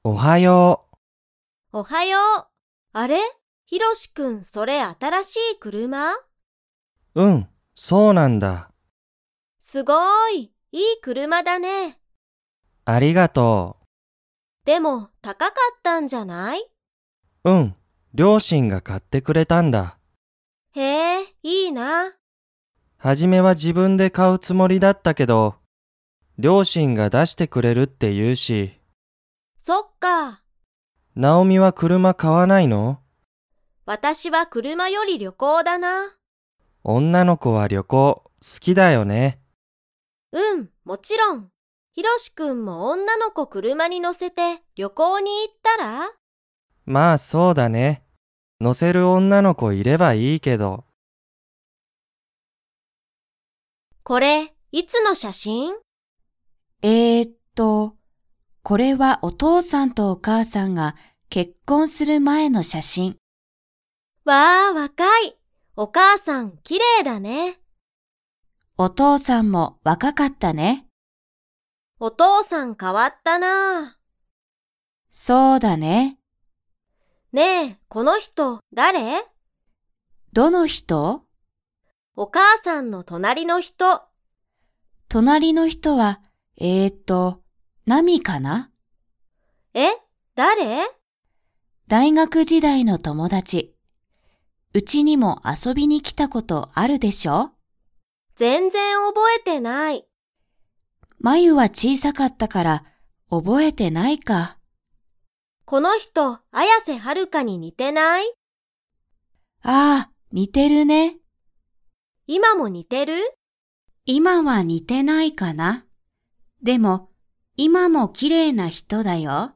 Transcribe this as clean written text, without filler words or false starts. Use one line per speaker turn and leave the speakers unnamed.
おはよ
おはよう。あれ？ひろしくん、それ新しい車？
う。そうなんだ。
すごい、いい車だね。
ありがと
でも、高かったんじゃない？
う。両親が買ってくれたんだ。
へえ、いいな。
はじめは自分で買うつもりだったけど、両親が出してくれるって言うし。
そっか。
ナオミは車買わないの？
私は車より旅行だな。
女の子は旅行好きだよね。
もちろん。ひろしくんも女の子車に乗せて旅行に行ったら？
まあそうだね。乗せる女の子いればいいけど。
これ、いつの写真？
これはお父さんとお母さんが結婚する前の写真。
わあ、若い。お母さん、綺麗だね。
お父さんも若かったね。
お父さん変わったな。
そうだね。
ねえ、この人、誰？
どの人？
お母さんの隣の人。
隣の人は、ナミかな？
え、誰？
大学時代の友達。うちにも遊びに来たことあるでしょ？
全然覚えてない。
まゆは小さかったから覚えてないか。
この人、綾瀬はるかに似てない？
ああ、似てるね。
今も似てる？
今は似てないかな。でも、今も綺麗な人だよ。